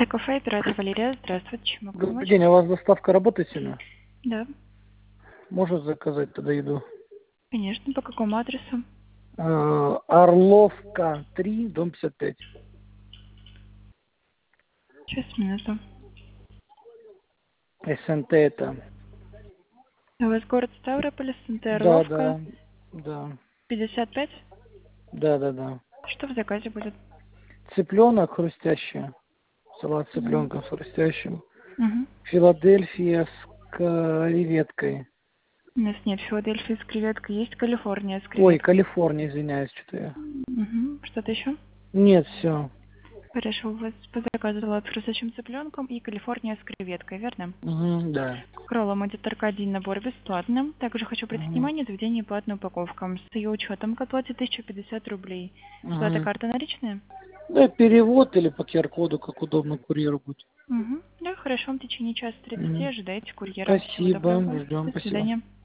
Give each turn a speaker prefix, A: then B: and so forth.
A: Экофей, оператор Валерия. Здравствуйте, чем могу
B: Добрый
A: помочь?
B: день, а у вас доставка работает сегодня?
A: Да,
B: Может заказать тогда еду?
A: конечно. По какому адресу?
B: Орловка 3, дом 55.
A: Сейчас, минуту.
B: СНТ это.
A: У вас город Ставрополь, СНТ
B: Да,
A: Орловка,
B: да, да,
A: 55.
B: да, да, да.
A: Что в заказе будет?
B: Цыпленок хрустящий. Салат с
A: Угу.
B: цыпленком с хрустящим. Филадельфия с креветкой.
A: У нас нет Филадельфии с креветкой, есть Калифорния с
B: Ой,
A: креветкой.
B: Калифорния, извиняюсь, что-то я.
A: Угу. Что-то еще?
B: Нет, все.
A: Хорошо, у вас по заказу салат с хрустящим цыпленком и Калифорния с креветкой, верно?
B: Угу, да.
A: Кролом идет только один набор бесплатным. Также хочу обратить
B: Угу,
A: внимание, заведение платная упаковка. С ее учетом к оплате 1050 рублей. Плата
B: угу.
A: карта наличная?
B: Да, перевод или по QR-коду, как удобно курьеру будет.
A: Угу. Да, хорошо. В течение часа 30
B: Мгм.
A: ожидайте курьера. Всего
B: Спасибо,
A: доброго.
B: ждем,
A: До
B: спасибо.
A: свидания.